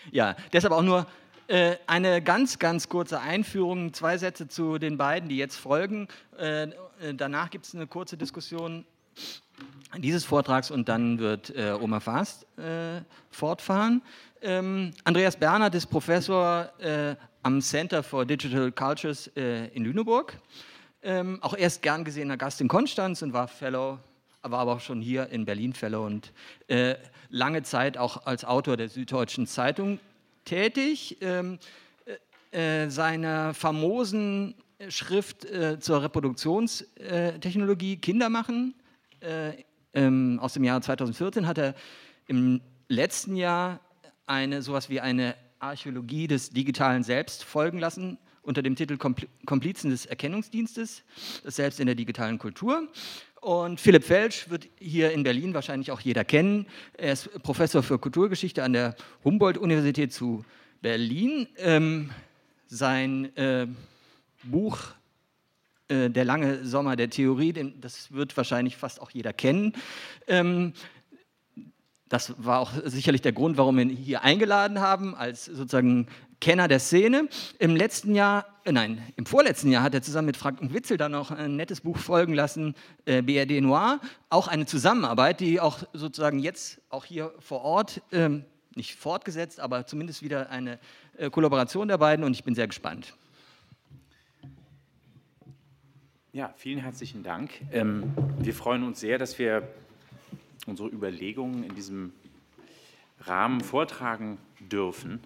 Ja, deshalb auch nur eine ganz, ganz kurze Einführung, 2 Sätze zu den beiden, die jetzt folgen. Danach gibt es eine kurze Diskussion dieses Vortrags und dann wird Omar Faast fortfahren. Andreas Bernhard ist Professor am Center for Digital Cultures in Lüneburg. Auch er ist gern gesehener Gast in Konstanz und war Fellow, war aber auch schon hier in Berlin Fellow und lange Zeit auch als Autor der Süddeutschen Zeitung tätig. Seine famosen Schrift zur Reproduktionstechnologie Kinder machen aus dem Jahr 2014 hat er im letzten Jahr sowas wie eine Archäologie des digitalen Selbst folgen lassen unter dem Titel Komplizen des Erkennungsdienstes, das Selbst in der digitalen Kultur. Und Philipp Felsch wird hier in Berlin wahrscheinlich auch jeder kennen. Er ist Professor für Kulturgeschichte an der Humboldt-Universität zu Berlin. Sein Buch Der lange Sommer der Theorie, das wird wahrscheinlich fast auch jeder kennen. Das war auch sicherlich der Grund, warum wir ihn hier eingeladen haben, als sozusagen Kenner der Szene. Im vorletzten Jahr hat er zusammen mit Frank Witzel dann noch ein nettes Buch folgen lassen, BRD Noir, auch eine Zusammenarbeit, die auch sozusagen jetzt auch hier vor Ort, nicht fortgesetzt, aber zumindest wieder eine Kollaboration der beiden und ich bin sehr gespannt. Ja, vielen herzlichen Dank. Wir freuen uns sehr, dass wir unsere Überlegungen in diesem Rahmen vortragen dürfen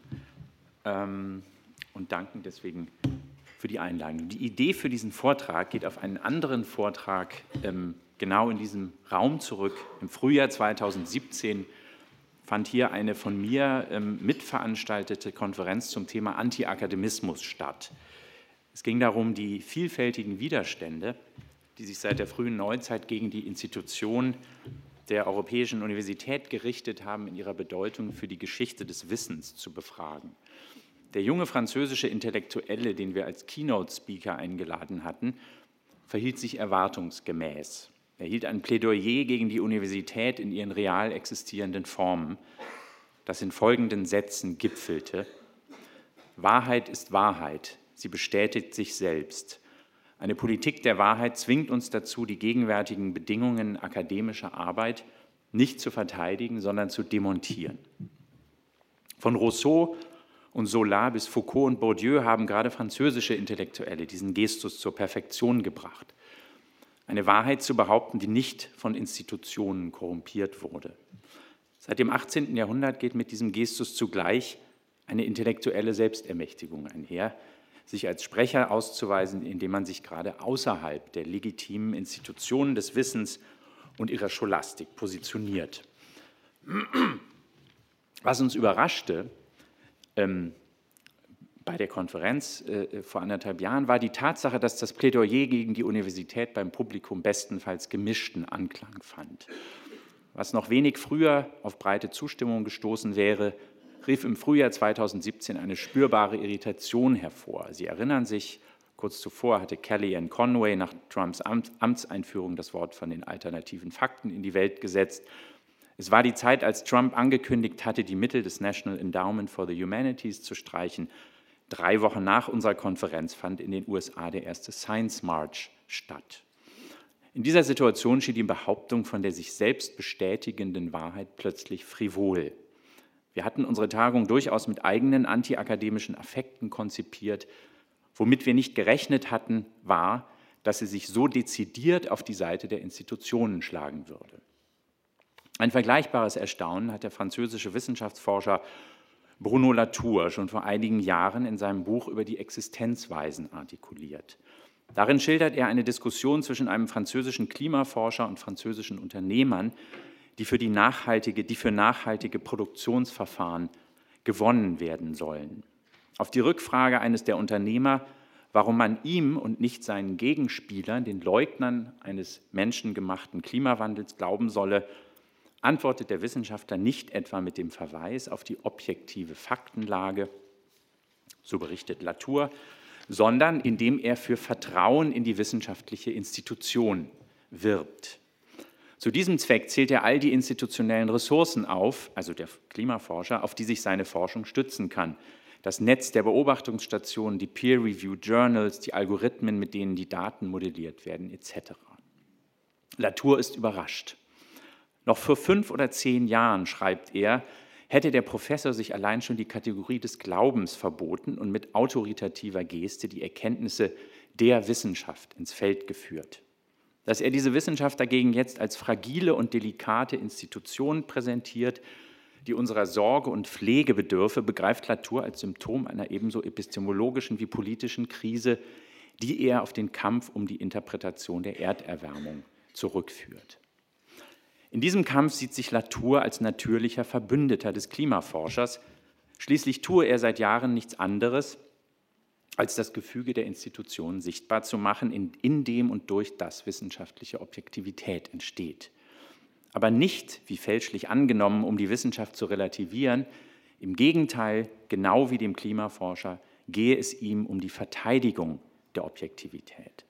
und danken deswegen für die Einladung. Die Idee für diesen Vortrag geht auf einen anderen Vortrag genau in diesem Raum zurück. Im Frühjahr 2017 fand hier eine von mir mitveranstaltete Konferenz zum Thema Anti-Akademismus statt. Es ging darum, die vielfältigen Widerstände, die sich seit der frühen Neuzeit gegen die Institution der Europäischen Universität gerichtet haben, in ihrer Bedeutung für die Geschichte des Wissens zu befragen. Der junge französische Intellektuelle, den wir als Keynote-Speaker eingeladen hatten, verhielt sich erwartungsgemäß. Er hielt ein Plädoyer gegen die Universität in ihren real existierenden Formen, das in folgenden Sätzen gipfelte: Wahrheit ist Wahrheit, sie bestätigt sich selbst. Eine Politik der Wahrheit zwingt uns dazu, die gegenwärtigen Bedingungen akademischer Arbeit nicht zu verteidigen, sondern zu demontieren. Von Rousseau und Zola bis Foucault und Bourdieu haben gerade französische Intellektuelle diesen Gestus zur Perfektion gebracht. Eine Wahrheit zu behaupten, die nicht von Institutionen korrumpiert wurde. Seit dem 18. Jahrhundert geht mit diesem Gestus zugleich eine intellektuelle Selbstermächtigung einher, sich als Sprecher auszuweisen, indem man sich gerade außerhalb der legitimen Institutionen des Wissens und ihrer Scholastik positioniert. Was uns überraschte bei der Konferenz vor 1,5 Jahren, war die Tatsache, dass das Plädoyer gegen die Universität beim Publikum bestenfalls gemischten Anklang fand. Was noch wenig früher auf breite Zustimmung gestoßen wäre, rief im Frühjahr 2017 eine spürbare Irritation hervor. Sie erinnern sich, kurz zuvor hatte Kellyanne Conway nach Trumps Amtseinführung das Wort von den alternativen Fakten in die Welt gesetzt. Es war die Zeit, als Trump angekündigt hatte, die Mittel des National Endowment for the Humanities zu streichen. 3 Wochen nach unserer Konferenz fand in den USA der erste Science March statt. In dieser Situation schien die Behauptung von der sich selbst bestätigenden Wahrheit plötzlich frivol. Wir hatten unsere Tagung durchaus mit eigenen antiakademischen Affekten konzipiert. Womit wir nicht gerechnet hatten, war, dass sie sich so dezidiert auf die Seite der Institutionen schlagen würde. Ein vergleichbares Erstaunen hat der französische Wissenschaftsforscher Bruno Latour schon vor einigen Jahren in seinem Buch über die Existenzweisen artikuliert. Darin schildert er eine Diskussion zwischen einem französischen Klimaforscher und französischen Unternehmern, die für nachhaltige Produktionsverfahren gewonnen werden sollen. Auf die Rückfrage eines der Unternehmer, warum man ihm und nicht seinen Gegenspielern, den Leugnern eines menschengemachten Klimawandels, glauben solle, antwortet der Wissenschaftler nicht etwa mit dem Verweis auf die objektive Faktenlage, so berichtet Latour, sondern indem er für Vertrauen in die wissenschaftliche Institution wirbt. Zu diesem Zweck zählt er all die institutionellen Ressourcen auf, also der Klimaforscher, auf die sich seine Forschung stützen kann. Das Netz der Beobachtungsstationen, die Peer-Reviewed Journals, die Algorithmen, mit denen die Daten modelliert werden, etc. Latour ist überrascht. Noch vor 5 oder 10 Jahren, schreibt er, hätte der Professor sich allein schon die Kategorie des Glaubens verboten und mit autoritativer Geste die Erkenntnisse der Wissenschaft ins Feld geführt. Dass er diese Wissenschaft dagegen jetzt als fragile und delikate Institution präsentiert, die unserer Sorge und Pflege bedürfe, begreift Latour als Symptom einer ebenso epistemologischen wie politischen Krise, die er auf den Kampf um die Interpretation der Erderwärmung zurückführt. In diesem Kampf sieht sich Latour als natürlicher Verbündeter des Klimaforschers. Schließlich tue er seit Jahren nichts anderes, als das Gefüge der Institutionen sichtbar zu machen, in dem und durch das wissenschaftliche Objektivität entsteht. Aber nicht, wie fälschlich angenommen, um die Wissenschaft zu relativieren. Im Gegenteil, genau wie dem Klimaforscher, gehe es ihm um die Verteidigung der Objektivität.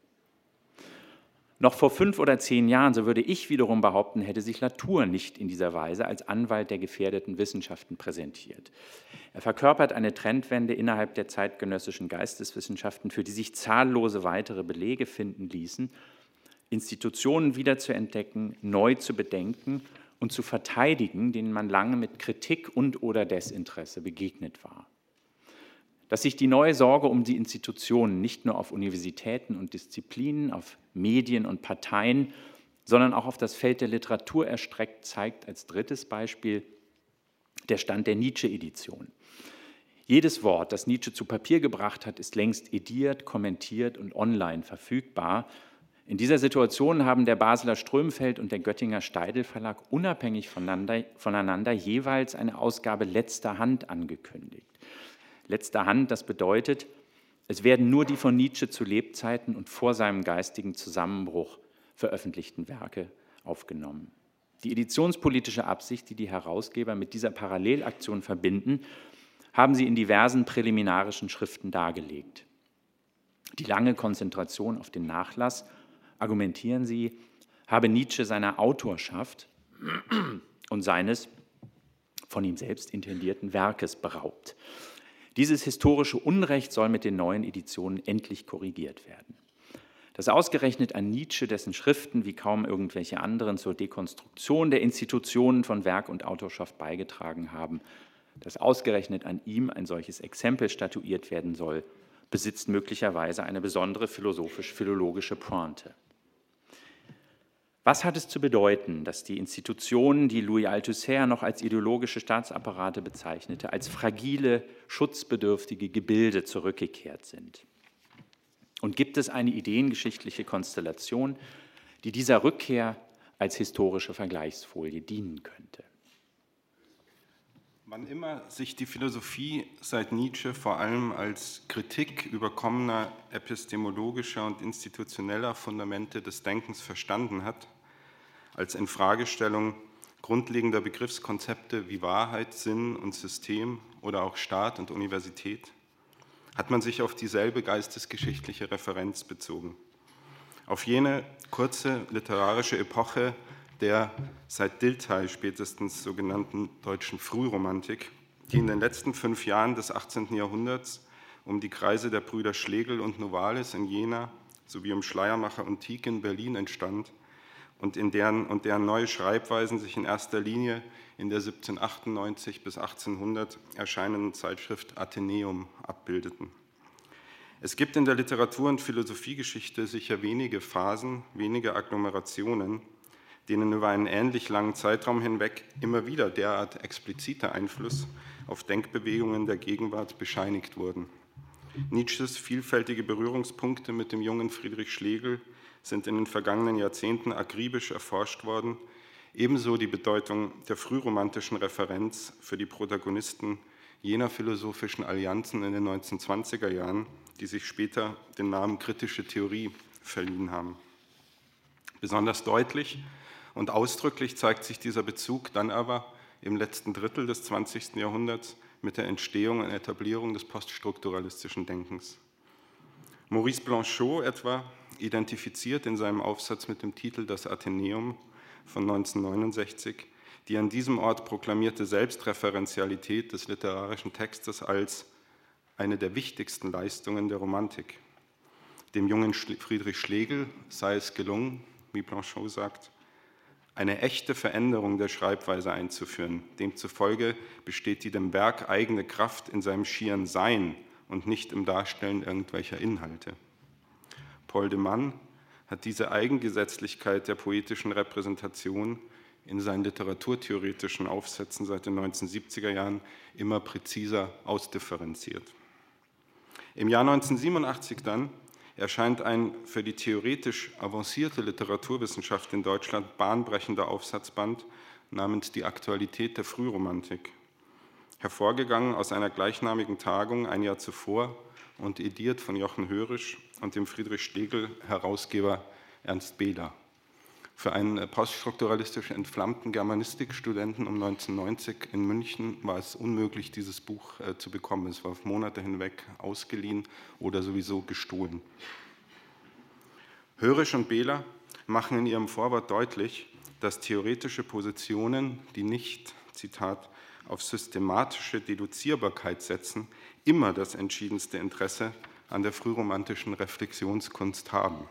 Noch vor 5 oder 10 Jahren, so würde ich wiederum behaupten, hätte sich Latour nicht in dieser Weise als Anwalt der gefährdeten Wissenschaften präsentiert. Er verkörpert eine Trendwende innerhalb der zeitgenössischen Geisteswissenschaften, für die sich zahllose weitere Belege finden ließen, Institutionen wiederzuentdecken, neu zu bedenken und zu verteidigen, denen man lange mit Kritik und/oder Desinteresse begegnet war. Dass sich die neue Sorge um die Institutionen nicht nur auf Universitäten und Disziplinen, auf Medien und Parteien, sondern auch auf das Feld der Literatur erstreckt, zeigt als drittes Beispiel der Stand der Nietzsche-Edition. Jedes Wort, das Nietzsche zu Papier gebracht hat, ist längst ediert, kommentiert und online verfügbar. In dieser Situation haben der Basler Strömfeld und der Göttinger Steidl Verlag unabhängig voneinander jeweils eine Ausgabe letzter Hand angekündigt. Letzter Hand, das bedeutet, es werden nur die von Nietzsche zu Lebzeiten und vor seinem geistigen Zusammenbruch veröffentlichten Werke aufgenommen. Die editionspolitische Absicht, die die Herausgeber mit dieser Parallelaktion verbinden, haben sie in diversen präliminarischen Schriften dargelegt. Die lange Konzentration auf den Nachlass, argumentieren sie, habe Nietzsche seiner Autorschaft und seines von ihm selbst intendierten Werkes beraubt. Dieses historische Unrecht soll mit den neuen Editionen endlich korrigiert werden. Dass ausgerechnet an Nietzsche, dessen Schriften wie kaum irgendwelche anderen zur Dekonstruktion der Institutionen von Werk und Autorschaft beigetragen haben, dass ausgerechnet an ihm ein solches Exempel statuiert werden soll, besitzt möglicherweise eine besondere philosophisch-philologische Pointe. Was hat es zu bedeuten, dass die Institutionen, die Louis Althusser noch als ideologische Staatsapparate bezeichnete, als fragile, schutzbedürftige Gebilde zurückgekehrt sind? Und gibt es eine ideengeschichtliche Konstellation, die dieser Rückkehr als historische Vergleichsfolie dienen könnte? Wann immer sich die Philosophie seit Nietzsche vor allem als Kritik überkommener epistemologischer und institutioneller Fundamente des Denkens verstanden hat, als Infragestellung grundlegender Begriffskonzepte wie Wahrheit, Sinn und System oder auch Staat und Universität, hat man sich auf dieselbe geistesgeschichtliche Referenz bezogen. Auf jene kurze literarische Epoche der seit Dilthey spätestens sogenannten deutschen Frühromantik, die in den letzten 5 Jahren des 18. Jahrhunderts um die Kreise der Brüder Schlegel und Novalis in Jena sowie um Schleiermacher und Tieck in Berlin entstand und deren neue Schreibweisen sich in erster Linie in der 1798 bis 1800 erscheinenden Zeitschrift Athenäum abbildeten. Es gibt in der Literatur- und Philosophiegeschichte sicher wenige Phasen, wenige Agglomerationen, denen über einen ähnlich langen Zeitraum hinweg immer wieder derart expliziter Einfluss auf Denkbewegungen der Gegenwart bescheinigt wurden. Nietzsches vielfältige Berührungspunkte mit dem jungen Friedrich Schlegel sind in den vergangenen Jahrzehnten akribisch erforscht worden, ebenso die Bedeutung der frühromantischen Referenz für die Protagonisten jener philosophischen Allianzen in den 1920er Jahren, die sich später den Namen kritische Theorie verliehen haben. Besonders deutlich und ausdrücklich zeigt sich dieser Bezug dann aber im letzten Drittel des 20. Jahrhunderts mit der Entstehung und Etablierung des poststrukturalistischen Denkens. Maurice Blanchot etwa identifiziert in seinem Aufsatz mit dem Titel Das Athenäum von 1969, die an diesem Ort proklamierte Selbstreferenzialität des literarischen Textes als eine der wichtigsten Leistungen der Romantik. Dem jungen Friedrich Schlegel sei es gelungen, wie Blanchot sagt, eine echte Veränderung der Schreibweise einzuführen. Demzufolge besteht die dem Werk eigene Kraft in seinem schieren Sein und nicht im Darstellen irgendwelcher Inhalte. Paul de Man hat diese Eigengesetzlichkeit der poetischen Repräsentation in seinen literaturtheoretischen Aufsätzen seit den 1970er Jahren immer präziser ausdifferenziert. Im Jahr 1987 dann erscheint ein für die theoretisch avancierte Literaturwissenschaft in Deutschland bahnbrechender Aufsatzband namens Die Aktualität der Frühromantik, hervorgegangen aus einer gleichnamigen Tagung ein Jahr zuvor und ediert von Jochen Hörisch und dem Friedrich Schlegel Herausgeber Ernst Behler. Für einen poststrukturalistisch entflammten Germanistikstudenten um 1990 in München war es unmöglich, dieses Buch zu bekommen. Es war auf Monate hinweg ausgeliehen oder sowieso gestohlen. Hörisch und Behler machen in ihrem Vorwort deutlich, dass theoretische Positionen, die nicht, Zitat, auf systematische Deduzierbarkeit setzen, immer das entschiedenste Interesse an der frühromantischen Reflexionskunst haben.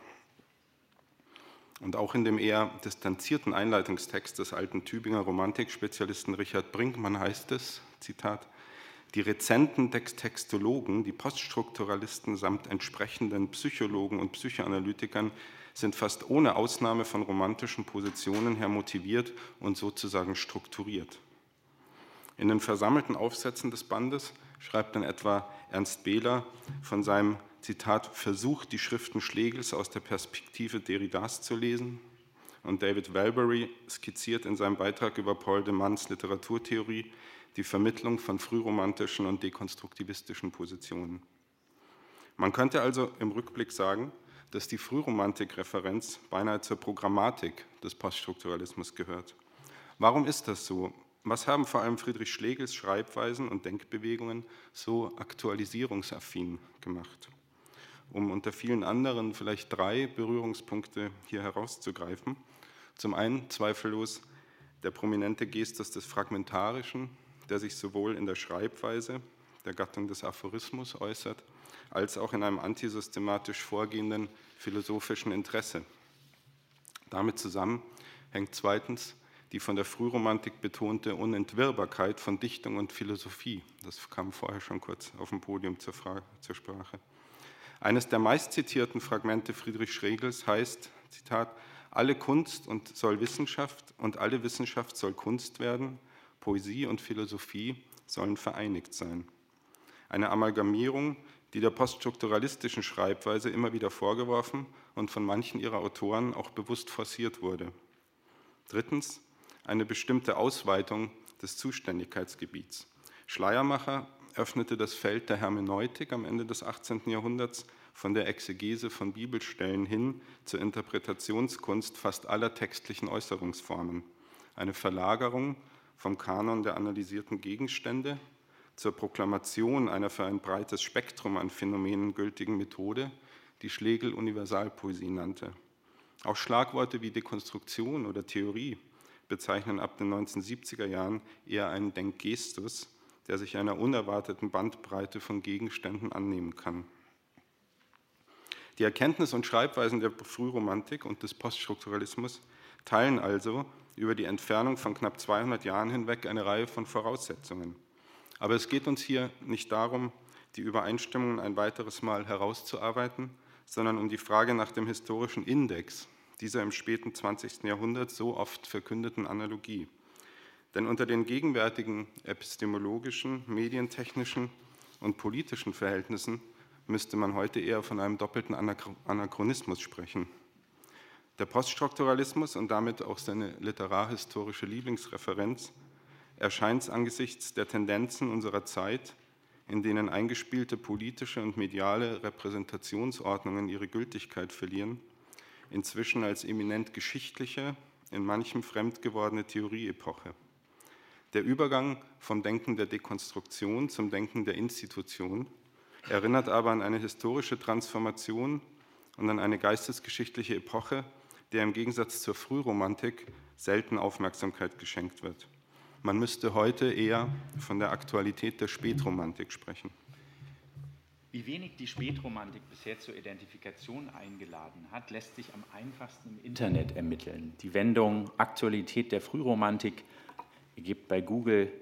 Und auch in dem eher distanzierten Einleitungstext des alten Tübinger Romantikspezialisten Richard Brinkmann heißt es, Zitat, die rezenten Textologen, die Poststrukturalisten samt entsprechenden Psychologen und Psychoanalytikern sind fast ohne Ausnahme von romantischen Positionen her motiviert und sozusagen strukturiert. In den versammelten Aufsätzen des Bandes schreibt dann etwa Ernst Behler von seinem Zitat, Versuch, die Schriften Schlegels aus der Perspektive Derridas zu lesen. Und David Walbury skizziert in seinem Beitrag über Paul de Mans Literaturtheorie die Vermittlung von frühromantischen und dekonstruktivistischen Positionen. Man könnte also im Rückblick sagen, dass die Frühromantik-Referenz beinahe zur Programmatik des Poststrukturalismus gehört. Warum ist das so? Was haben vor allem Friedrich Schlegels Schreibweisen und Denkbewegungen so aktualisierungsaffin gemacht? Um unter vielen anderen vielleicht 3 Berührungspunkte hier herauszugreifen. Zum einen zweifellos der prominente Gestus des Fragmentarischen, der sich sowohl in der Schreibweise der Gattung des Aphorismus äußert, als auch in einem antisystematisch vorgehenden philosophischen Interesse. Damit zusammen hängt zweitens die von der Frühromantik betonte Unentwirrbarkeit von Dichtung und Philosophie. Das kam vorher schon kurz auf dem Podium zur Sprache. Eines der meistzitierten Fragmente Friedrich Schlegels heißt, Zitat, alle Kunst soll Wissenschaft und alle Wissenschaft soll Kunst werden, Poesie und Philosophie sollen vereinigt sein. Eine Amalgamierung, die der poststrukturalistischen Schreibweise immer wieder vorgeworfen und von manchen ihrer Autoren auch bewusst forciert wurde. Drittens, eine bestimmte Ausweitung des Zuständigkeitsgebiets. Schleiermacher öffnete das Feld der Hermeneutik am Ende des 18. Jahrhunderts von der Exegese von Bibelstellen hin zur Interpretationskunst fast aller textlichen Äußerungsformen. Eine Verlagerung vom Kanon der analysierten Gegenstände zur Proklamation einer für ein breites Spektrum an Phänomenen gültigen Methode, die Schlegel Universalpoesie nannte. Auch Schlagworte wie Dekonstruktion oder Theorie bezeichnen ab den 1970er Jahren eher einen Denkgestus, der sich einer unerwarteten Bandbreite von Gegenständen annehmen kann. Die Erkenntnis- und Schreibweisen der Frühromantik und des Poststrukturalismus teilen also über die Entfernung von knapp 200 Jahren hinweg eine Reihe von Voraussetzungen. Aber es geht uns hier nicht darum, die Übereinstimmungen ein weiteres Mal herauszuarbeiten, sondern um die Frage nach dem historischen Index dieser im späten 20. Jahrhundert so oft verkündeten Analogie. Denn unter den gegenwärtigen epistemologischen, medientechnischen und politischen Verhältnissen müsste man heute eher von einem doppelten Anachronismus sprechen. Der Poststrukturalismus und damit auch seine literarhistorische Lieblingsreferenz erscheint angesichts der Tendenzen unserer Zeit, in denen eingespielte politische und mediale Repräsentationsordnungen ihre Gültigkeit verlieren, inzwischen als eminent geschichtliche, in manchem fremd gewordene Theorieepoche. Der Übergang vom Denken der Dekonstruktion zum Denken der Institution erinnert aber an eine historische Transformation und an eine geistesgeschichtliche Epoche, der im Gegensatz zur Frühromantik selten Aufmerksamkeit geschenkt wird. Man müsste heute eher von der Aktualität der Spätromantik sprechen. Wie wenig die Spätromantik bisher zur Identifikation eingeladen hat, lässt sich am einfachsten im Internet ermitteln. Die Wendung Aktualität der Frühromantik ergibt bei Google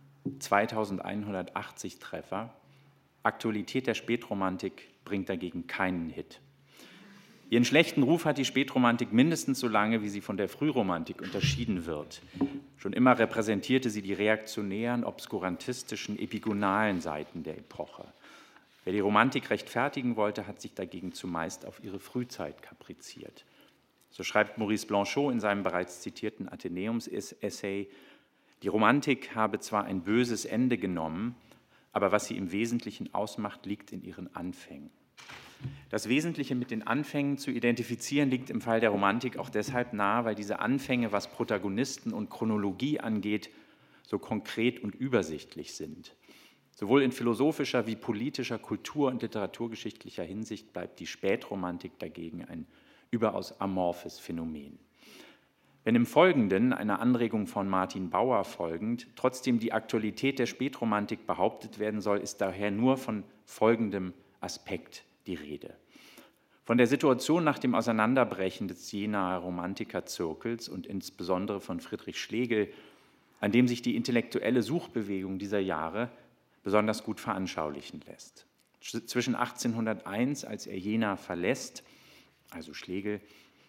2180 Treffer. Aktualität der Spätromantik bringt dagegen keinen Hit. Ihren schlechten Ruf hat die Spätromantik mindestens so lange, wie sie von der Frühromantik unterschieden wird. Schon immer repräsentierte sie die reaktionären, obskurantistischen, epigonalen Seiten der Epoche. Wer die Romantik rechtfertigen wollte, hat sich dagegen zumeist auf ihre Frühzeit kapriziert. So schreibt Maurice Blanchot in seinem bereits zitierten Athenäums-Essay, die Romantik habe zwar ein böses Ende genommen, aber was sie im Wesentlichen ausmacht, liegt in ihren Anfängen. Das Wesentliche mit den Anfängen zu identifizieren, liegt im Fall der Romantik auch deshalb nahe, weil diese Anfänge, was Protagonisten und Chronologie angeht, so konkret und übersichtlich sind. Sowohl in philosophischer wie politischer, kultur- und literaturgeschichtlicher Hinsicht bleibt die Spätromantik dagegen ein überaus amorphes Phänomen. Wenn im Folgenden, einer Anregung von Martin Bauer folgend, trotzdem die Aktualität der Spätromantik behauptet werden soll, ist daher nur von folgendem Aspekt die Rede. Von der Situation nach dem Auseinanderbrechen des Jenaer Romantikerzirkels und insbesondere von Friedrich Schlegel, an dem sich die intellektuelle Suchbewegung dieser Jahre besonders gut veranschaulichen lässt. Zwischen 1801, als er Jena verlässt, also Schlegel,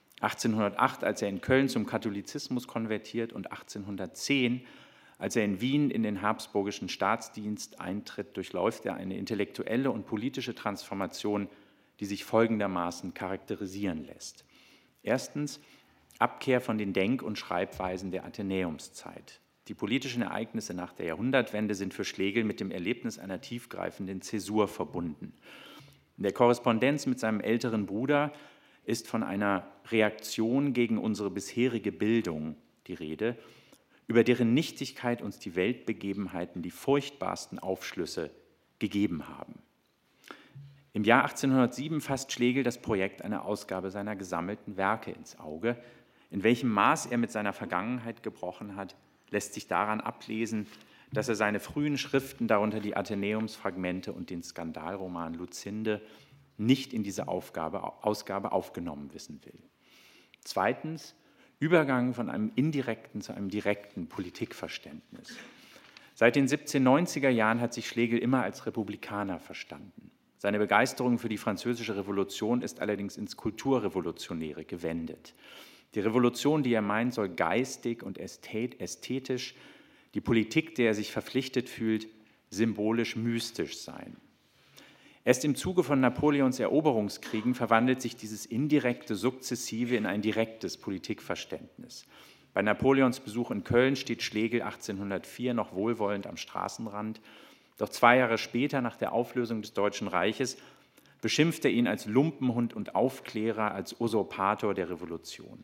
1808, als er in Köln zum Katholizismus konvertiert und 1810, als er in Wien in den habsburgischen Staatsdienst eintritt, durchläuft er eine intellektuelle und politische Transformation, die sich folgendermaßen charakterisieren lässt. Erstens, Abkehr von den Denk- und Schreibweisen der Athenäumszeit. Die politischen Ereignisse nach der Jahrhundertwende sind für Schlegel mit dem Erlebnis einer tiefgreifenden Zäsur verbunden. In der Korrespondenz mit seinem älteren Bruder ist von einer Reaktion gegen unsere bisherige Bildung die Rede, über deren Nichtigkeit uns die Weltbegebenheiten die furchtbarsten Aufschlüsse gegeben haben. Im Jahr 1807 fasst Schlegel das Projekt einer Ausgabe seiner gesammelten Werke ins Auge. In welchem Maß er mit seiner Vergangenheit gebrochen hat, lässt sich daran ablesen, dass er seine frühen Schriften, darunter die Athenäumsfragmente und den Skandalroman Lucinde, nicht in diese Ausgabe aufgenommen wissen will. Zweitens, Übergang von einem indirekten zu einem direkten Politikverständnis. Seit den 1790er Jahren hat sich Schlegel immer als Republikaner verstanden. Seine Begeisterung für die Französische Revolution ist allerdings ins Kulturrevolutionäre gewendet. Die Revolution, die er meint, soll geistig und ästhetisch, die Politik, der er sich verpflichtet fühlt, symbolisch mystisch sein. Erst im Zuge von Napoleons Eroberungskriegen verwandelt sich dieses indirekte Sukzessive in ein direktes Politikverständnis. Bei Napoleons Besuch in Köln steht Schlegel 1804 noch wohlwollend am Straßenrand, doch 2 Jahre später, nach der Auflösung des Deutschen Reiches, beschimpft er ihn als Lumpenhund und Aufklärer, als Usurpator der Revolution.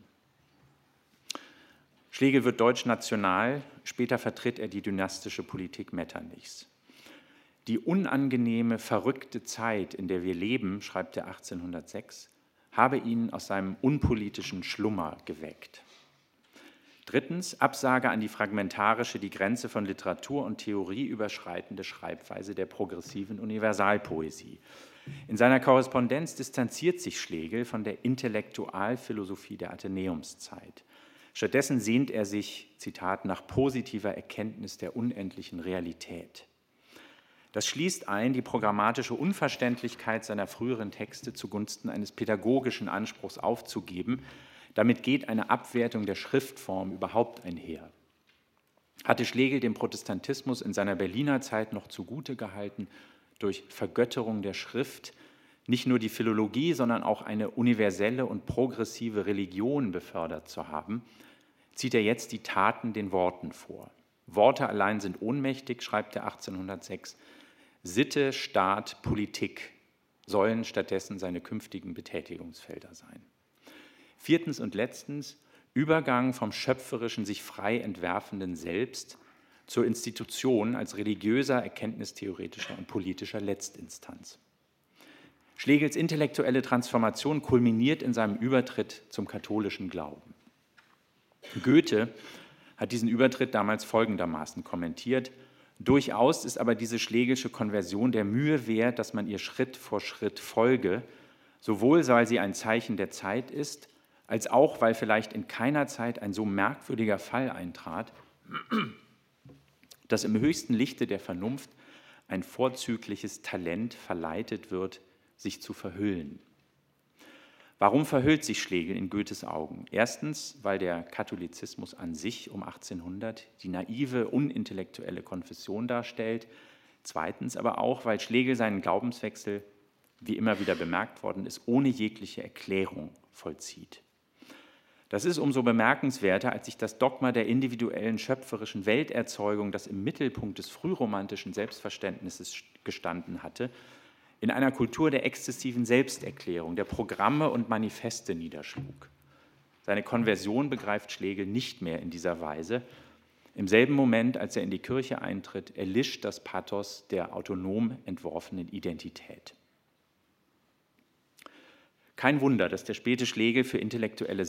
Schlegel wird deutschnational, später vertritt er die dynastische Politik Metternichs. Die unangenehme, verrückte Zeit, in der wir leben, schreibt er 1806, habe ihn aus seinem unpolitischen Schlummer geweckt. Drittens, Absage an die fragmentarische, die Grenze von Literatur und Theorie überschreitende Schreibweise der progressiven Universalpoesie. In seiner Korrespondenz distanziert sich Schlegel von der Intellektualphilosophie der Athenäumszeit. Stattdessen sehnt er sich, Zitat, nach positiver Erkenntnis der unendlichen Realität. Das schließt ein, die programmatische Unverständlichkeit seiner früheren Texte zugunsten eines pädagogischen Anspruchs aufzugeben. Damit geht eine Abwertung der Schriftform überhaupt einher. Hatte Schlegel dem Protestantismus in seiner Berliner Zeit noch zugute gehalten, durch Vergötterung der Schrift nicht nur die Philologie, sondern auch eine universelle und progressive Religion befördert zu haben, zieht er jetzt die Taten den Worten vor. Worte allein sind ohnmächtig, schreibt er 1806. Sitte, Staat, Politik sollen stattdessen seine künftigen Betätigungsfelder sein. Viertens und letztens, Übergang vom schöpferischen, sich frei entwerfenden Selbst zur Institution als religiöser, erkenntnistheoretischer und politischer Letztinstanz. Schlegels intellektuelle Transformation kulminiert in seinem Übertritt zum katholischen Glauben. Goethe hat diesen Übertritt damals folgendermaßen kommentiert: Durchaus ist aber diese schlegelische Konversion der Mühe wert, dass man ihr Schritt vor Schritt folge, sowohl weil sie ein Zeichen der Zeit ist, als auch weil vielleicht in keiner Zeit ein so merkwürdiger Fall eintrat, dass im höchsten Lichte der Vernunft ein vorzügliches Talent verleitet wird, sich zu verhüllen. Warum verhüllt sich Schlegel in Goethes Augen? Erstens, weil der Katholizismus an sich um 1800 die naive, unintellektuelle Konfession darstellt. Zweitens aber auch, weil Schlegel seinen Glaubenswechsel, wie immer wieder bemerkt worden ist, ohne jegliche Erklärung vollzieht. Das ist umso bemerkenswerter, als sich das Dogma der individuellen schöpferischen Welterzeugung, das im Mittelpunkt des frühromantischen Selbstverständnisses gestanden hatte, in einer Kultur der exzessiven Selbsterklärung, der Programme und Manifeste niederschlug. Seine Konversion begreift Schlegel nicht mehr in dieser Weise. Im selben Moment, als er in die Kirche eintritt, erlischt das Pathos der autonom entworfenen Identität. Kein Wunder, dass der späte Schlegel für intellektuelle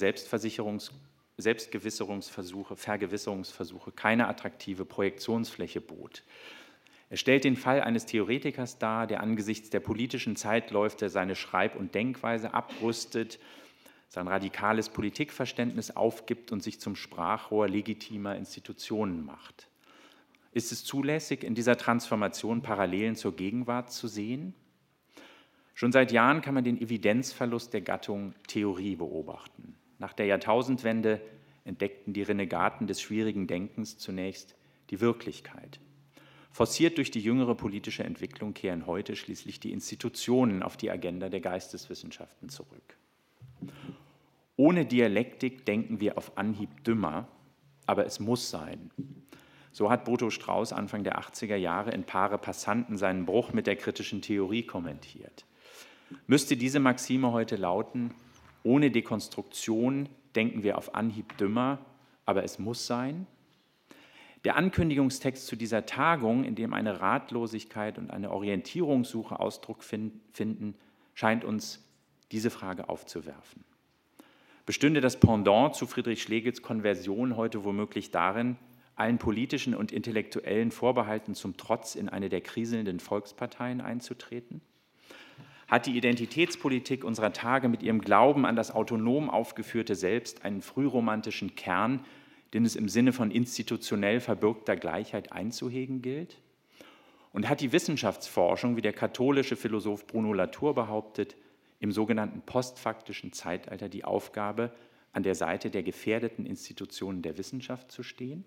Vergewisserungsversuche keine attraktive Projektionsfläche bot. Er stellt den Fall eines Theoretikers dar, der angesichts der politischen Zeitläufe seine Schreib- und Denkweise abrüstet, sein radikales Politikverständnis aufgibt und sich zum Sprachrohr legitimer Institutionen macht. Ist es zulässig, in dieser Transformation Parallelen zur Gegenwart zu sehen? Schon seit Jahren kann man den Evidenzverlust der Gattung Theorie beobachten. Nach der Jahrtausendwende entdeckten die Renegaten des schwierigen Denkens zunächst die Wirklichkeit. Forciert durch die jüngere politische Entwicklung kehren heute schließlich die Institutionen auf die Agenda der Geisteswissenschaften zurück. Ohne Dialektik denken wir auf Anhieb dümmer, aber es muss sein. So hat Boto Strauß Anfang der 80er Jahre in Pare Passanten seinen Bruch mit der kritischen Theorie kommentiert. Müsste diese Maxime heute lauten: Ohne Dekonstruktion denken wir auf Anhieb dümmer, aber es muss sein? Der Ankündigungstext zu dieser Tagung, in dem eine Ratlosigkeit und eine Orientierungssuche Ausdruck finden, scheint uns diese Frage aufzuwerfen. Bestünde das Pendant zu Friedrich Schlegels Konversion heute womöglich darin, allen politischen und intellektuellen Vorbehalten zum Trotz in eine der kriselnden Volksparteien einzutreten? Hat die Identitätspolitik unserer Tage mit ihrem Glauben an das autonom aufgeführte Selbst einen frühromantischen Kern, den es im Sinne von institutionell verbürgter Gleichheit einzuhegen gilt? Und hat die Wissenschaftsforschung, wie der katholische Philosoph Bruno Latour behauptet, im sogenannten postfaktischen Zeitalter die Aufgabe, an der Seite der gefährdeten Institutionen der Wissenschaft zu stehen?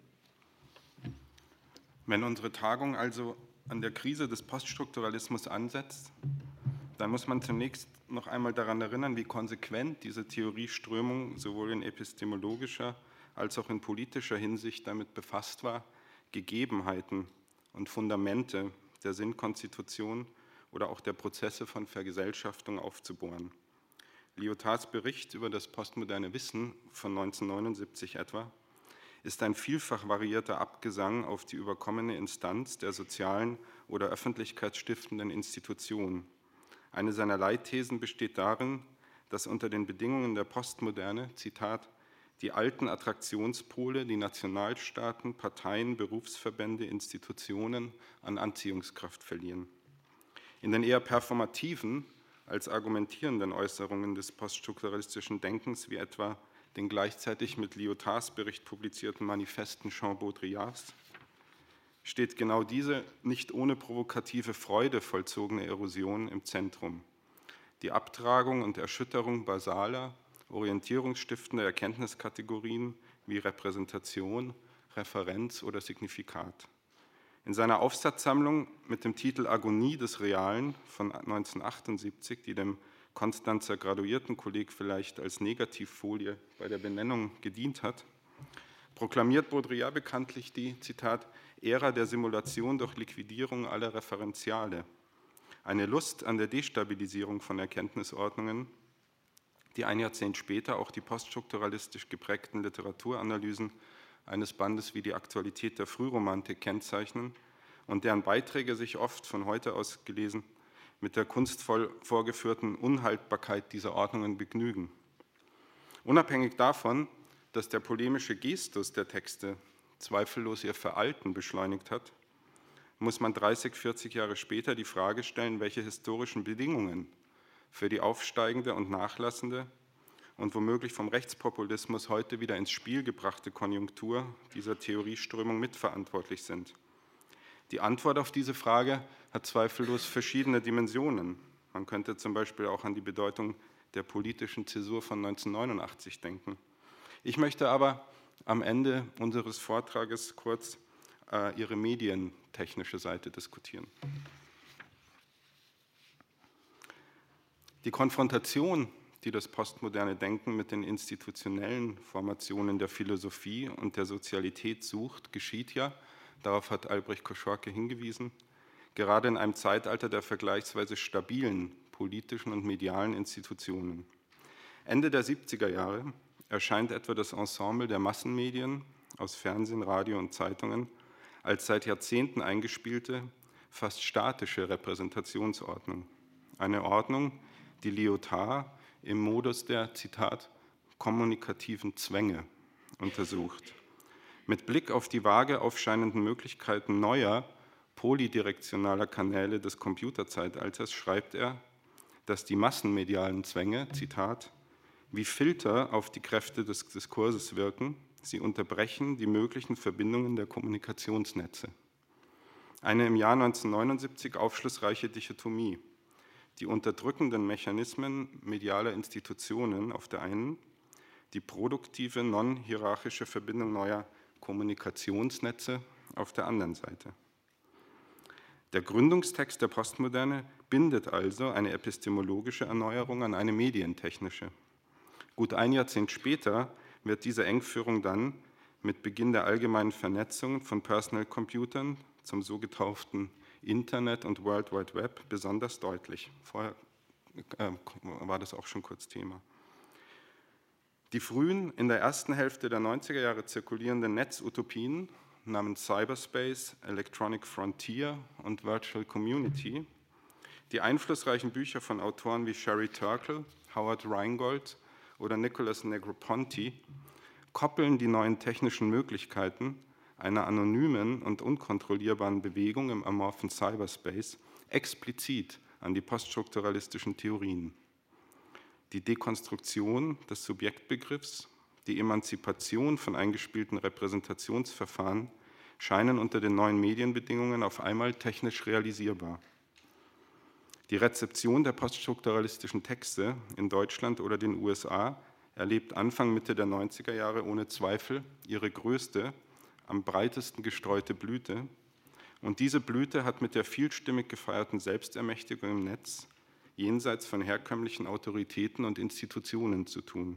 Wenn unsere Tagung also an der Krise des Poststrukturalismus ansetzt, dann muss man zunächst noch einmal daran erinnern, wie konsequent diese Theorieströmung sowohl in epistemologischer als auch in politischer Hinsicht damit befasst war, Gegebenheiten und Fundamente der Sinnkonstitution oder auch der Prozesse von Vergesellschaftung aufzubohren. Lyotards Bericht über das postmoderne Wissen von 1979 etwa ist ein vielfach variierter Abgesang auf die überkommene Instanz der sozialen oder öffentlichkeitsstiftenden Institutionen. Eine seiner Leitthesen besteht darin, dass unter den Bedingungen der Postmoderne, Zitat, die alten Attraktionspole, die Nationalstaaten, Parteien, Berufsverbände, Institutionen an Anziehungskraft verlieren. In den eher performativen als argumentierenden Äußerungen des poststrukturalistischen Denkens, wie etwa den gleichzeitig mit Lyotards Bericht publizierten Manifesten Jean Baudrillards, steht genau diese nicht ohne provokative Freude vollzogene Erosion im Zentrum. Die Abtragung und Erschütterung basaler, orientierungsstiftender Erkenntniskategorien wie Repräsentation, Referenz oder Signifikat. In seiner Aufsatzsammlung mit dem Titel Agonie des Realen von 1978, die dem Konstanzer Graduiertenkolleg vielleicht als Negativfolie bei der Benennung gedient hat, proklamiert Baudrillard bekanntlich die, Zitat, Ära der Simulation durch Liquidierung aller Referenziale, eine Lust an der Destabilisierung von Erkenntnisordnungen, die ein Jahrzehnt später auch die poststrukturalistisch geprägten Literaturanalysen eines Bandes wie die Aktualität der Frühromantik kennzeichnen und deren Beiträge sich oft, von heute aus gelesen, mit der kunstvoll vorgeführten Unhaltbarkeit dieser Ordnungen begnügen. Unabhängig davon, dass der polemische Gestus der Texte zweifellos ihr Veralten beschleunigt hat, muss man 30, 40 Jahre später die Frage stellen, welche historischen Bedingungen für die aufsteigende und nachlassende und womöglich vom Rechtspopulismus heute wieder ins Spiel gebrachte Konjunktur dieser Theorieströmung mitverantwortlich sind. Die Antwort auf diese Frage hat zweifellos verschiedene Dimensionen. Man könnte zum Beispiel auch an die Bedeutung der politischen Zäsur von 1989 denken. Ich möchte aber am Ende unseres Vortrages kurz ihre medientechnische Seite diskutieren. Die Konfrontation, die das postmoderne Denken mit den institutionellen Formationen der Philosophie und der Sozialität sucht, geschieht ja, darauf hat Albrecht Koschorke hingewiesen, gerade in einem Zeitalter der vergleichsweise stabilen politischen und medialen Institutionen. Ende der 70er Jahre erscheint etwa das Ensemble der Massenmedien aus Fernsehen, Radio und Zeitungen als seit Jahrzehnten eingespielte, fast statische Repräsentationsordnung. Eine Ordnung, die Lyotard im Modus der, Zitat, kommunikativen Zwänge untersucht. Mit Blick auf die vage aufscheinenden Möglichkeiten neuer, polydirektionaler Kanäle des Computerzeitalters schreibt er, dass die massenmedialen Zwänge, Zitat, wie Filter auf die Kräfte des Diskurses wirken, sie unterbrechen die möglichen Verbindungen der Kommunikationsnetze. Eine im Jahr 1979 aufschlussreiche Dichotomie. Die unterdrückenden Mechanismen medialer Institutionen auf der einen, die produktive, non-hierarchische Verbindung neuer Kommunikationsnetze auf der anderen Seite. Der Gründungstext der Postmoderne bindet also eine epistemologische Erneuerung an eine medientechnische. Gut ein Jahrzehnt später wird diese Engführung dann mit Beginn der allgemeinen Vernetzung von Personal Computern zum so getauften Internet und World Wide Web besonders deutlich. Vorher war das auch schon kurz Thema. Die frühen, in der ersten Hälfte der 90er Jahre zirkulierenden Netzutopien namens Cyberspace, Electronic Frontier und Virtual Community, die einflussreichen Bücher von Autoren wie Sherry Turkle, Howard Rheingold oder Nicholas Negroponte koppeln die neuen technischen Möglichkeiten einer anonymen und unkontrollierbaren Bewegung im amorphen Cyberspace explizit an die poststrukturalistischen Theorien. Die Dekonstruktion des Subjektbegriffs, die Emanzipation von eingespielten Repräsentationsverfahren scheinen unter den neuen Medienbedingungen auf einmal technisch realisierbar. Die Rezeption der poststrukturalistischen Texte in Deutschland oder den USA erlebt Anfang Mitte der 90er Jahre ohne Zweifel ihre größte, am breitesten gestreute Blüte. Und diese Blüte hat mit der vielstimmig gefeierten Selbstermächtigung im Netz jenseits von herkömmlichen Autoritäten und Institutionen zu tun.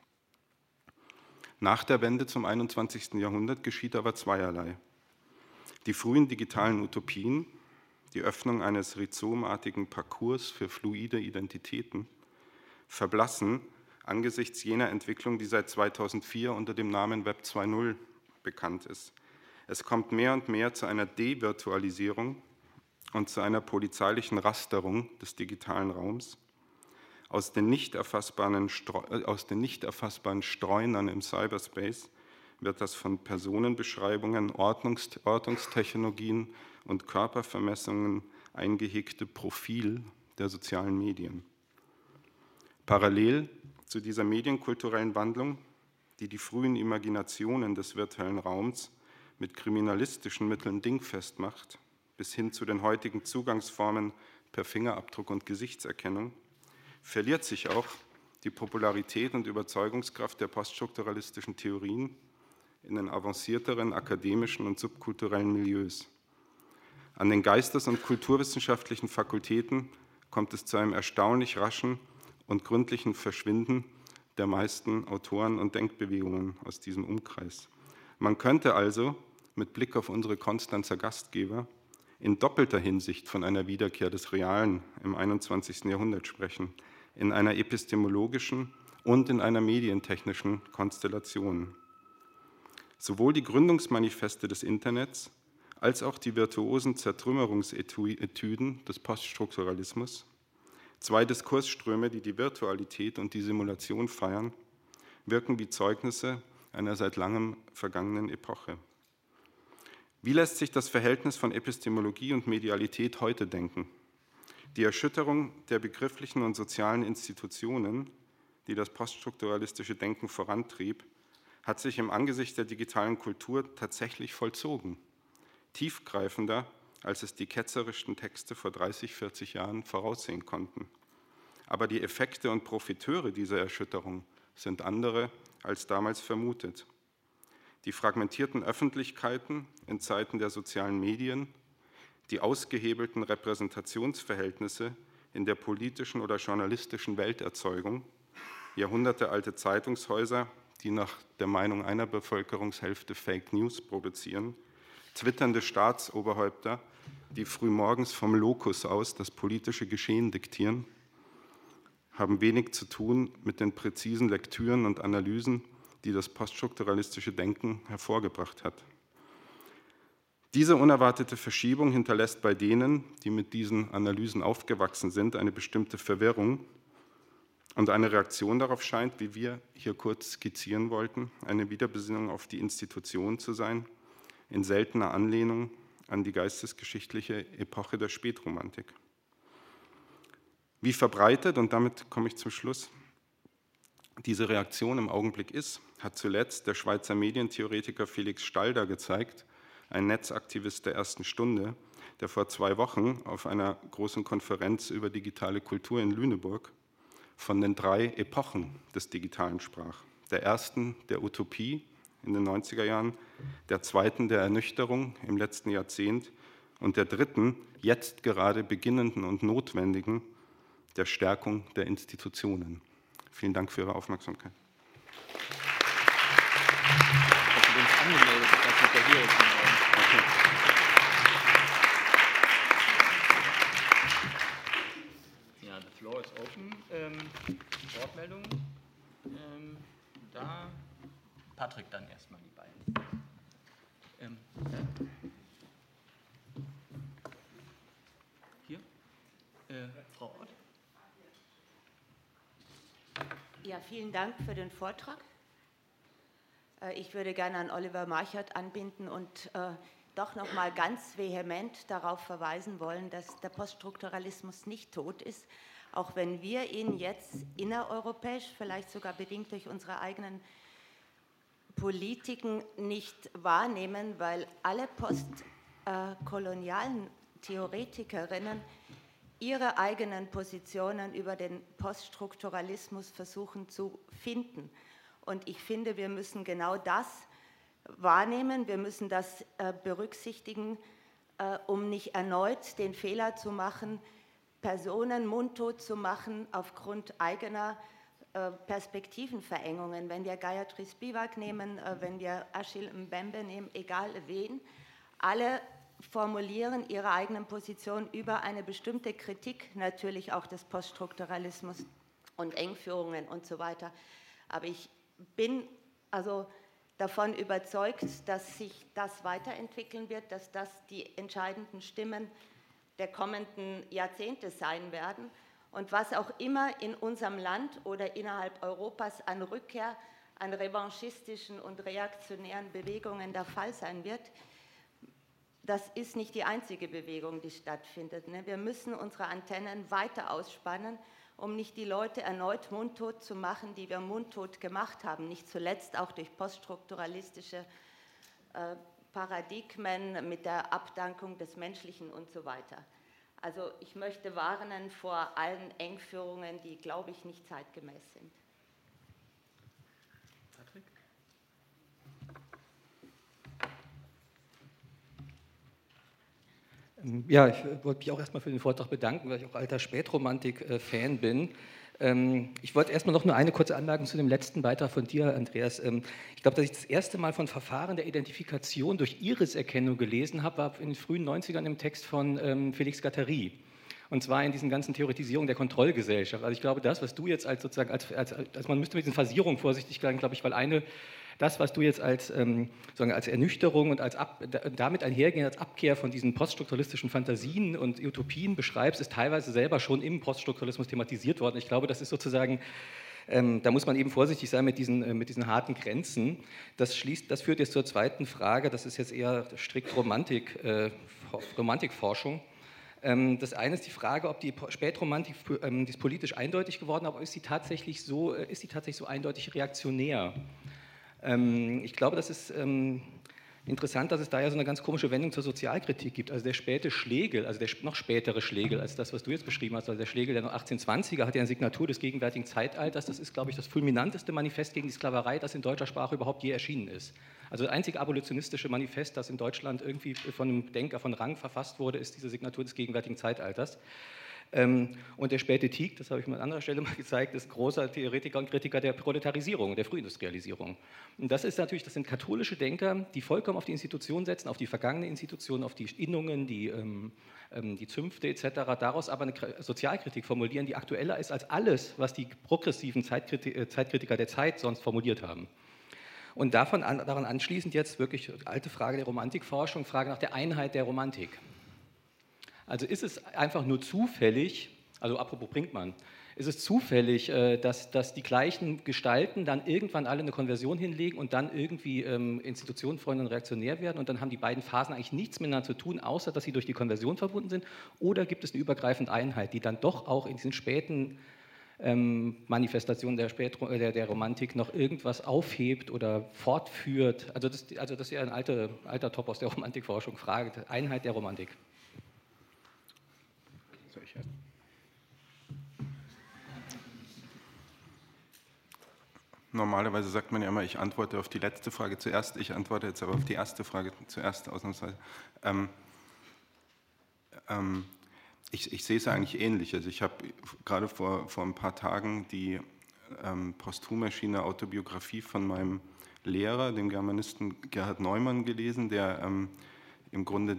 Nach der Wende zum 21. Jahrhundert geschieht aber zweierlei. Die frühen digitalen Utopien, die Öffnung eines rhizomartigen Parcours für fluide Identitäten, verblassen angesichts jener Entwicklung, die seit 2004 unter dem Namen Web 2.0 bekannt ist. Es kommt mehr und mehr zu einer Devirtualisierung und zu einer polizeilichen Rasterung des digitalen Raums. Aus den nicht erfassbaren Streunern im Cyberspace wird das von Personenbeschreibungen, Ortungstechnologien und Körpervermessungen eingehegte Profil der sozialen Medien. Parallel zu dieser medienkulturellen Wandlung, die die frühen Imaginationen des virtuellen Raums mit kriminalistischen Mitteln dingfest macht, bis hin zu den heutigen Zugangsformen per Fingerabdruck und Gesichtserkennung, verliert sich auch die Popularität und Überzeugungskraft der poststrukturalistischen Theorien in den avancierteren akademischen und subkulturellen Milieus. An den Geistes- und Kulturwissenschaftlichen Fakultäten kommt es zu einem erstaunlich raschen und gründlichen Verschwinden der meisten Autoren und Denkbewegungen aus diesem Umkreis. Man könnte also mit Blick auf unsere Konstanzer Gastgeber in doppelter Hinsicht von einer Wiederkehr des Realen im 21. Jahrhundert sprechen, in einer epistemologischen und in einer medientechnischen Konstellation. Sowohl die Gründungsmanifeste des Internets als auch die virtuosen Zertrümmerungsetüden des Poststrukturalismus, zwei Diskursströme, die die Virtualität und die Simulation feiern, wirken wie Zeugnisse einer seit langem vergangenen Epoche. Wie lässt sich das Verhältnis von Epistemologie und Medialität heute denken? Die Erschütterung der begrifflichen und sozialen Institutionen, die das poststrukturalistische Denken vorantrieb, hat sich im Angesicht der digitalen Kultur tatsächlich vollzogen. Tiefgreifender, als es die ketzerischen Texte vor 30, 40 Jahren voraussehen konnten. Aber die Effekte und Profiteure dieser Erschütterung sind andere als damals vermutet. Die fragmentierten Öffentlichkeiten in Zeiten der sozialen Medien, die ausgehebelten Repräsentationsverhältnisse in der politischen oder journalistischen Welterzeugung, jahrhundertealte Zeitungshäuser, die nach der Meinung einer Bevölkerungshälfte Fake News produzieren, twitternde Staatsoberhäupter, die frühmorgens vom Lokus aus das politische Geschehen diktieren, haben wenig zu tun mit den präzisen Lektüren und Analysen, die das poststrukturalistische Denken hervorgebracht hat. Diese unerwartete Verschiebung hinterlässt bei denen, die mit diesen Analysen aufgewachsen sind, eine bestimmte Verwirrung und eine Reaktion darauf scheint, wie wir hier kurz skizzieren wollten, eine Wiederbesinnung auf die Institution zu sein, in seltener Anlehnung an die geistesgeschichtliche Epoche der Spätromantik. Wie verbreitet, und damit komme ich zum Schluss, diese Reaktion im Augenblick ist, hat zuletzt der Schweizer Medientheoretiker Felix Stalder gezeigt, ein Netzaktivist der ersten Stunde, der vor 2 Wochen auf einer großen Konferenz über digitale Kultur in Lüneburg von den 3 Epochen des Digitalen sprach. Der ersten, der Utopie in den 90er Jahren, der zweiten, der Ernüchterung im letzten Jahrzehnt und der dritten, jetzt gerade beginnenden und notwendigen, der Stärkung der Institutionen. Vielen Dank für Ihre Aufmerksamkeit. Hast du uns angemeldet? Das wird ja hier jetzt okay. Ja, the floor is open. Wortmeldung. Da. Patrick dann erstmal die beiden. Hier. Frau Ott. Ja, vielen Dank für den Vortrag. Ich würde gerne an Oliver Marchert anbinden und doch noch mal ganz vehement darauf verweisen wollen, dass der Poststrukturalismus nicht tot ist, auch wenn wir ihn jetzt innereuropäisch, vielleicht sogar bedingt durch unsere eigenen Politiken, nicht wahrnehmen, weil alle postkolonialen Theoretikerinnen ihre eigenen Positionen über den Poststrukturalismus versuchen zu finden. Und ich finde, wir müssen genau das wahrnehmen, wir müssen das berücksichtigen, um nicht erneut den Fehler zu machen, Personen mundtot zu machen aufgrund eigener Perspektivenverengungen. Wenn wir Gayatri Spivak nehmen, wenn wir Achille Mbembe nehmen, egal wen, alle formulieren ihre eigenen Positionen über eine bestimmte Kritik, natürlich auch des Poststrukturalismus und Engführungen und so weiter. Aber ich bin also davon überzeugt, dass sich das weiterentwickeln wird, dass das die entscheidenden Stimmen der kommenden Jahrzehnte sein werden. Und was auch immer in unserem Land oder innerhalb Europas an Rückkehr an revanchistischen und reaktionären Bewegungen der Fall sein wird, das ist nicht die einzige Bewegung, die stattfindet. Wir müssen unsere Antennen weiter ausspannen, um nicht die Leute erneut mundtot zu machen, die wir mundtot gemacht haben, nicht zuletzt auch durch poststrukturalistische Paradigmen mit der Abdankung des Menschlichen und so weiter. Also ich möchte warnen vor allen Engführungen, die, glaube ich, nicht zeitgemäß sind. Patrick? Ja, ich wollte mich auch erstmal für den Vortrag bedanken, weil ich auch alter Spätromantik-Fan bin. Ich wollte erstmal noch nur eine kurze Anmerkung zu dem letzten Beitrag von dir, Andreas. Ich glaube, dass ich das erste Mal von Verfahren der Identifikation durch Iriserkennung gelesen habe, war in den frühen 90ern im Text von Felix Guattari. Und zwar in diesen ganzen Theoretisierungen der Kontrollgesellschaft. Also ich glaube, das, was du jetzt als sozusagen, als man müsste mit diesen Phasierungen vorsichtig sein, glaube ich, weil das, was du jetzt als Ernüchterung und damit einhergehend als Abkehr von diesen poststrukturalistischen Fantasien und Utopien beschreibst, ist teilweise selber schon im Poststrukturalismus thematisiert worden. Ich glaube, das ist sozusagen Da muss man eben vorsichtig sein mit diesen harten Grenzen. Das führt jetzt zur zweiten Frage, das ist jetzt eher strikt Romantikforschung. Das eine ist die Frage, ob die Spätromantik die ist politisch eindeutig geworden, aber ist sie tatsächlich so eindeutig reaktionär? Ich glaube, das ist interessant, dass es da ja so eine ganz komische Wendung zur Sozialkritik gibt. Also der späte Schlegel, also der noch spätere Schlegel als das, was du jetzt beschrieben hast, also der Schlegel der 1820er hat ja eine Signatur des gegenwärtigen Zeitalters. Das ist, glaube ich, das fulminanteste Manifest gegen die Sklaverei, das in deutscher Sprache überhaupt je erschienen ist. Also das einzige abolitionistische Manifest, das in Deutschland irgendwie von einem Denker von Rang verfasst wurde, ist diese Signatur des gegenwärtigen Zeitalters. Und der späte Tieck, das habe ich mal an anderer Stelle mal gezeigt, ist großer Theoretiker und Kritiker der Proletarisierung, der Frühindustrialisierung. Und das sind katholische Denker, die vollkommen auf die Institutionen setzen, auf die vergangene Institution, auf die Innungen, die Zünfte etc., daraus aber eine Sozialkritik formulieren, die aktueller ist als alles, was die progressiven Zeitkritiker der Zeit sonst formuliert haben. Und daran anschließend jetzt wirklich alte Frage der Romantikforschung, Frage nach der Einheit der Romantik. Also ist es einfach nur zufällig, also apropos Brinkmann, ist es zufällig, dass die gleichen Gestalten dann irgendwann alle eine Konversion hinlegen und dann irgendwie institutionenfreundlich und reaktionär werden und dann haben die beiden Phasen eigentlich nichts miteinander zu tun, außer dass sie durch die Konversion verbunden sind? Oder gibt es eine übergreifende Einheit, die dann doch auch in diesen späten Manifestationen der Romantik noch irgendwas aufhebt oder fortführt? Also das ist ja ein alter Top aus der Romantikforschung, Frage, Einheit der Romantik. Normalerweise sagt man ja immer, ich antworte auf die letzte Frage zuerst, ich antworte jetzt aber auf die erste Frage zuerst, ausnahmsweise. Ich sehe es eigentlich ähnlich. Also ich habe gerade vor ein paar Tagen die posthum erschienene Autobiografie von meinem Lehrer, dem Germanisten Gerhard Neumann, gelesen, der im Grunde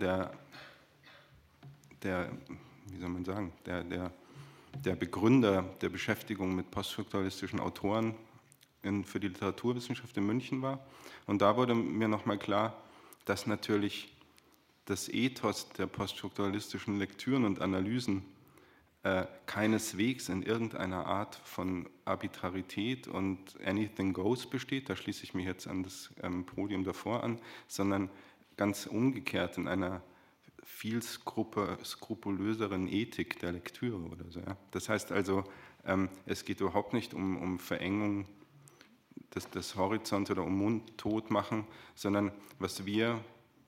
wie soll man sagen, der Begründer der Beschäftigung mit poststrukturalistischen Autoren für die Literaturwissenschaft in München war. Und da wurde mir nochmal klar, dass natürlich das Ethos der poststrukturalistischen Lektüren und Analysen keineswegs in irgendeiner Art von Arbitrarität und anything goes besteht, da schließe ich mich jetzt an das Podium davor an, sondern ganz umgekehrt in einer viel skrupulöseren Ethik der Lektüre oder so. Ja. Das heißt also, es geht überhaupt nicht um Verengung des Horizonts oder um Mundtot machen, sondern was wir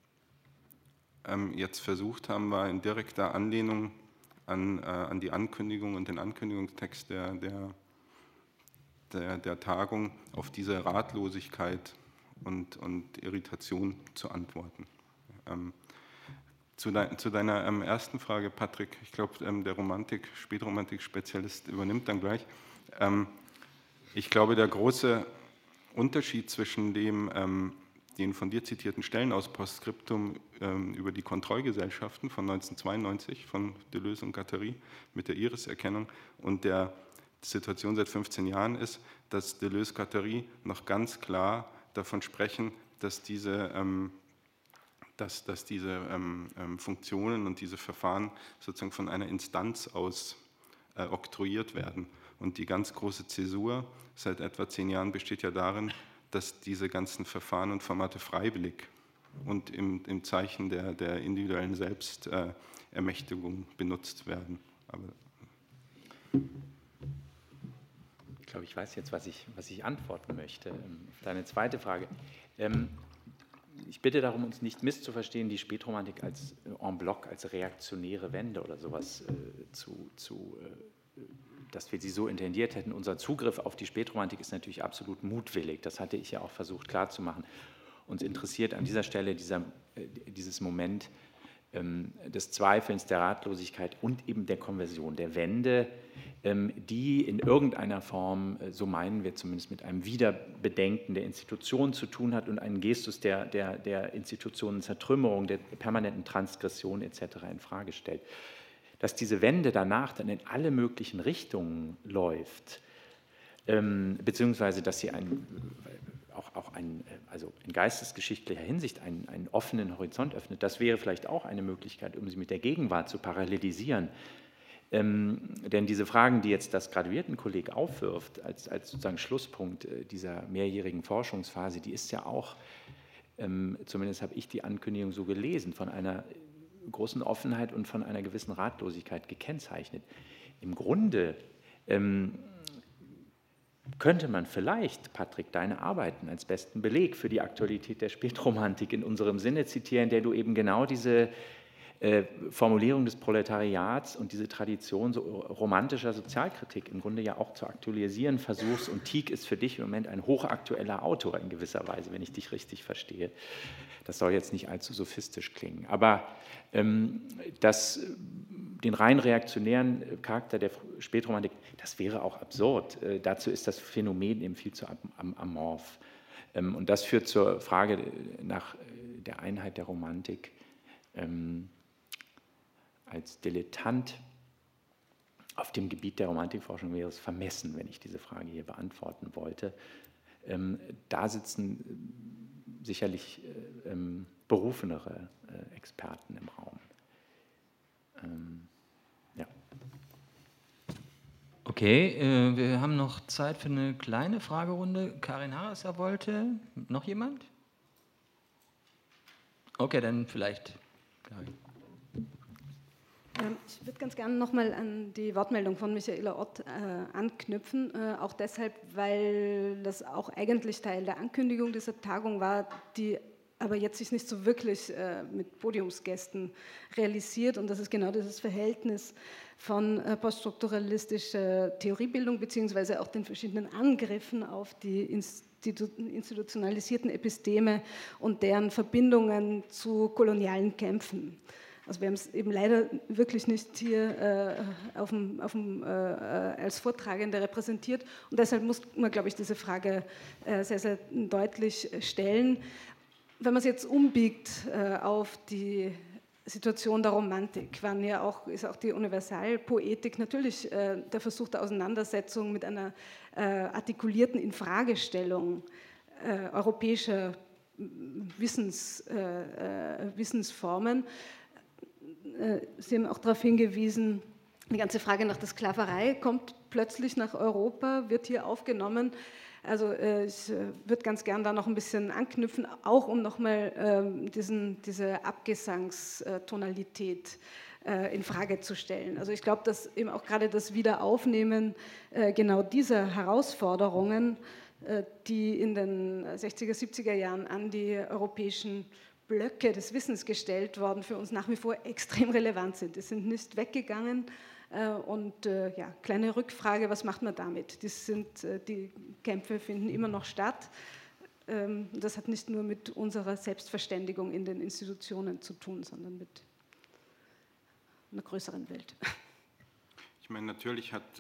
jetzt versucht haben, war in direkter Anlehnung an die Ankündigung und den Ankündigungstext der Tagung auf diese Ratlosigkeit und Irritation zu antworten. Zu deiner ersten Frage, Patrick, ich glaube, der Spätromantik-Spezialist übernimmt dann gleich. Ich glaube, der große Unterschied zwischen den von dir zitierten Stellen aus Postskriptum über die Kontrollgesellschaften von 1992 von Deleuze und Guattari mit der Iris-Erkennung und der Situation seit 15 Jahren ist, dass Deleuze und Guattari noch ganz klar davon sprechen, dass diese Funktionen und diese Verfahren sozusagen von einer Instanz aus oktroyiert werden. Und die ganz große Zäsur seit etwa 10 Jahren besteht ja darin, dass diese ganzen Verfahren und Formate freiwillig und im Zeichen der individuellen Selbstermächtigung benutzt werden. Aber ich glaube, ich weiß jetzt, was ich antworten möchte. Auf deine zweite Frage. Ich bitte darum, uns nicht misszuverstehen, die Spätromantik als en bloc, als reaktionäre Wende oder sowas dass wir sie so intendiert hätten. Unser Zugriff auf die Spätromantik ist natürlich absolut mutwillig. Das hatte ich ja auch versucht klarzumachen. Uns interessiert an dieser Stelle dieses Moment des Zweifelns, der Ratlosigkeit und eben der Konversion, der Wende, die in irgendeiner Form, so meinen wir zumindest, mit einem Wiederbedenken der Institutionen zu tun hat und einen Gestus der Institutionenzertrümmerung, der permanenten Transgression etc. in Frage stellt. Dass diese Wende danach dann in alle möglichen Richtungen läuft, beziehungsweise dass sie also in geistesgeschichtlicher Hinsicht einen offenen Horizont öffnet, das wäre vielleicht auch eine Möglichkeit, um sie mit der Gegenwart zu parallelisieren. Denn diese Fragen, die jetzt das Graduiertenkolleg aufwirft, als sozusagen Schlusspunkt dieser mehrjährigen Forschungsphase, die ist ja auch, zumindest habe ich die Ankündigung so gelesen, von einer großen Offenheit und von einer gewissen Ratlosigkeit gekennzeichnet. Im Grunde könnte man vielleicht, Patrick, deine Arbeiten als besten Beleg für die Aktualität der Spätromantik in unserem Sinne zitieren, in der du eben genau diese Formulierung des Proletariats und diese Tradition so romantischer Sozialkritik im Grunde ja auch zu aktualisieren versuchst. Und Tieck ist für dich im Moment ein hochaktueller Autor in gewisser Weise, wenn ich dich richtig verstehe. Das soll jetzt nicht allzu sophistisch klingen. Aber den rein reaktionären Charakter der Spätromantik, das wäre auch absurd. Dazu ist das Phänomen eben viel zu amorph. Und das führt zur Frage nach der Einheit der Romantik. Als Dilettant auf dem Gebiet der Romantikforschung wäre es vermessen, wenn ich diese Frage hier beantworten wollte. Da sitzen sicherlich berufenere Experten im Raum. Ja. Okay, wir haben noch Zeit für eine kleine Fragerunde. Karin Harasser wollte. Noch jemand? Okay, dann vielleicht Karin. Ich würde ganz gerne nochmal an die Wortmeldung von Michaela Ott anknüpfen, auch deshalb, weil das auch eigentlich Teil der Ankündigung dieser Tagung war, die aber jetzt sich nicht so wirklich mit Podiumsgästen realisiert, und das ist genau dieses Verhältnis von poststrukturalistischer Theoriebildung beziehungsweise auch den verschiedenen Angriffen auf die institutionalisierten Episteme und deren Verbindungen zu kolonialen Kämpfen. Also wir haben es eben leider wirklich nicht hier als Vortragende repräsentiert, und deshalb muss man, glaube ich, diese Frage sehr, sehr deutlich stellen. Wenn man es jetzt umbiegt auf die Situation der Romantik, ist auch die Universalpoetik natürlich der Versuch der Auseinandersetzung mit einer artikulierten Infragestellung europäischer Wissensformen. Sie haben auch darauf hingewiesen, die ganze Frage nach der Sklaverei kommt plötzlich nach Europa, wird hier aufgenommen. Also ich würde ganz gern da noch ein bisschen anknüpfen, auch um nochmal diese Abgesangstonalität in Frage zu stellen. Also ich glaube, dass eben auch gerade das Wiederaufnehmen genau dieser Herausforderungen, die in den 60er, 70er Jahren an die europäischen Blöcke des Wissens gestellt worden, für uns nach wie vor extrem relevant sind. Die sind nicht weggegangen. Und ja, kleine Rückfrage, was macht man damit? Die Kämpfe finden immer noch statt. Das hat nicht nur mit unserer Selbstverständigung in den Institutionen zu tun, sondern mit einer größeren Welt. Ich meine, natürlich hat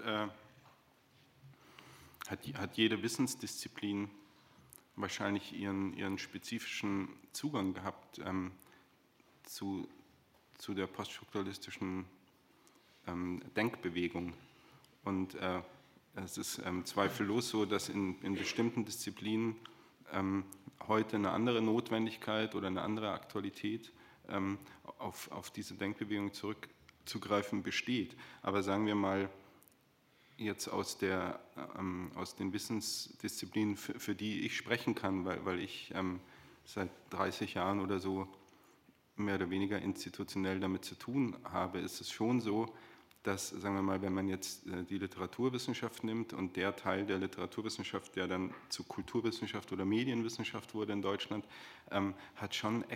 jede Wissensdisziplin wahrscheinlich ihren spezifischen Zugang gehabt zu der poststrukturalistischen Denkbewegung. Und es ist zweifellos so, dass in bestimmten Disziplinen heute eine andere Notwendigkeit oder eine andere Aktualität auf diese Denkbewegung zurückzugreifen besteht. Aber sagen wir mal, jetzt aus den Wissensdisziplinen, für die ich sprechen kann, weil ich seit 30 Jahren oder so mehr oder weniger institutionell damit zu tun habe, ist es schon so, dass, sagen wir mal, wenn man jetzt die Literaturwissenschaft nimmt und der Teil der Literaturwissenschaft, der dann zu Kulturwissenschaft oder Medienwissenschaft wurde in Deutschland, hat schon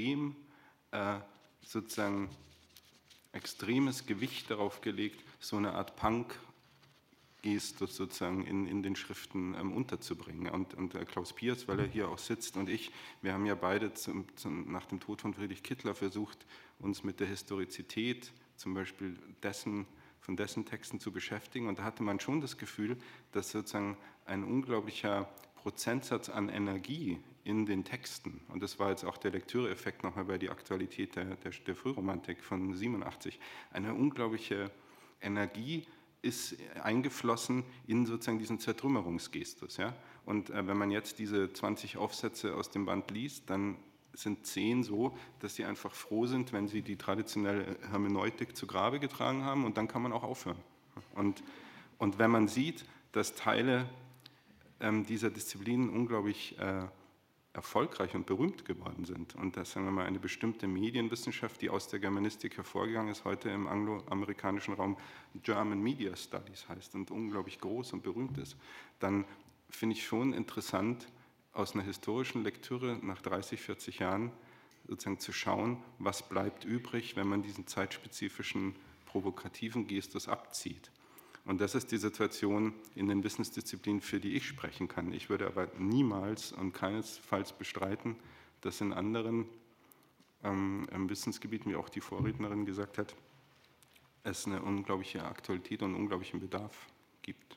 sozusagen extremes Gewicht darauf gelegt, so eine Art Punk-Gestus sozusagen in den Schriften unterzubringen. Und Klaus Piers, weil er hier auch sitzt, und wir haben ja beide nach dem Tod von Friedrich Kittler versucht, uns mit der Historizität zum Beispiel von dessen Texten zu beschäftigen. Und da hatte man schon das Gefühl, dass sozusagen ein unglaublicher Prozentsatz an Energie in den Texten, und das war jetzt auch der Lektüre-Effekt nochmal bei der Aktualität der Frühromantik von 87, eine unglaubliche Energie ist eingeflossen in sozusagen diesen Zertrümmerungsgestus. Ja? Und wenn man jetzt diese 20 Aufsätze aus dem Band liest, dann sind 10 so, dass sie einfach froh sind, wenn sie die traditionelle Hermeneutik zu Grabe getragen haben, und dann kann man auch aufhören. Und wenn man sieht, dass Teile dieser Disziplinen unglaublich erfolgreich und berühmt geworden sind und dass, sagen wir mal, eine bestimmte Medienwissenschaft, die aus der Germanistik hervorgegangen ist, heute im angloamerikanischen Raum German Media Studies heißt und unglaublich groß und berühmt ist, dann finde ich schon interessant, aus einer historischen Lektüre nach 30, 40 Jahren sozusagen zu schauen, was bleibt übrig, wenn man diesen zeitspezifischen, provokativen Gestus abzieht. Und das ist die Situation in den Wissensdisziplinen, für die ich sprechen kann. Ich würde aber niemals und keinesfalls bestreiten, dass in anderen Wissensgebieten, wie auch die Vorrednerin gesagt hat, es eine unglaubliche Aktualität und einen unglaublichen Bedarf gibt.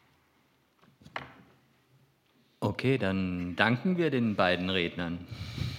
Okay, dann danken wir den beiden Rednern.